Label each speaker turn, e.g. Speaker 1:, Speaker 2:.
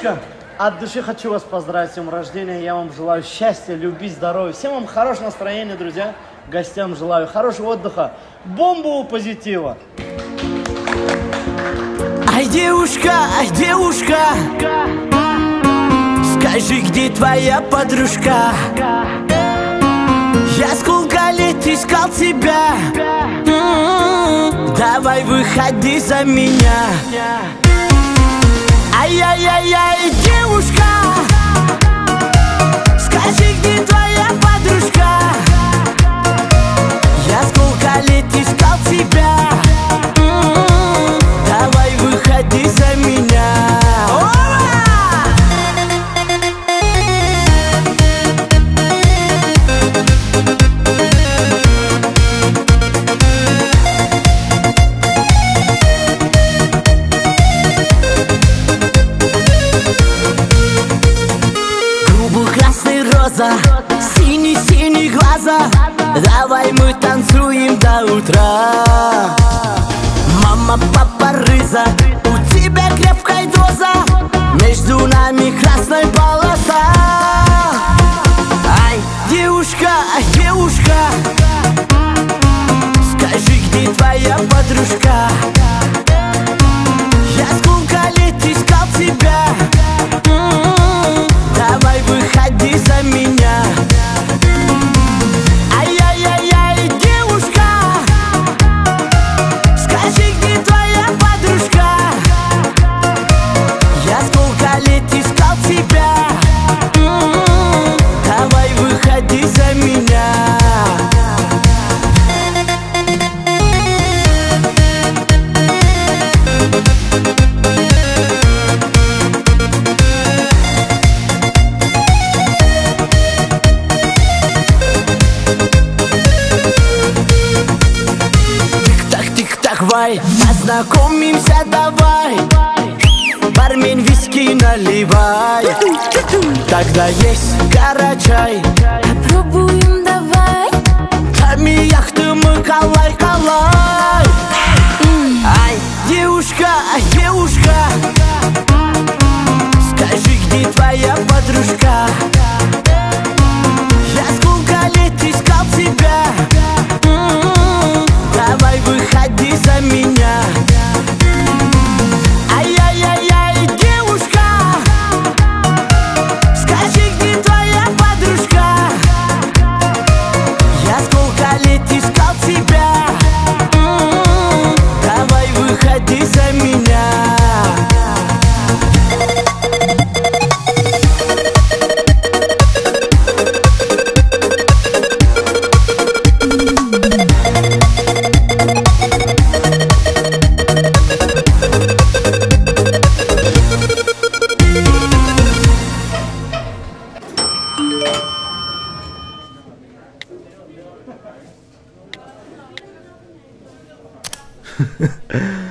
Speaker 1: Девушка, от души хочу вас поздравить с днем рождения. Я вам желаю счастья, любви, здоровья. Всем вам хорошего настроения, друзья. Гостям желаю хорошего отдыха, бомбового позитива.
Speaker 2: Ай, девушка, скажи, где твоя подружка? Я сколько лет искал тебя. Давай выходи за меня. Ай-яй-яй-яй, девушка, скажи, где твоя подружка? Я сколько лет искал тебя. Давай выходи за меня. Синий-синий глаза, давай мы танцуем до утра. Мама, папа, рыза, у тебя крепкая доза, между нами красная полоса. Ай, девушка, скажи, где твоя подружка? Я сколько лет искал тебя. Давай выходи за меня. Ай-яй-яй-яй, девушка, скажи, где твоя подружка? Я сколько лет искал тебя. Давай выходи за меня. Познакомимся, давай. Бармен, виски наливай. Тогда есть карачай.
Speaker 3: Попробуем, давай.
Speaker 2: Там и яхты мы калай. Ай, девушка, скажи, где твоя подружка? Я сколько лет искал тебя. Давай выходи за меня. Ай-яй-яй-яй, девушка, скажи, где твоя подружка? Я сколько лет искал тебя. Давай выходи за меня.
Speaker 4: Ha ha ha.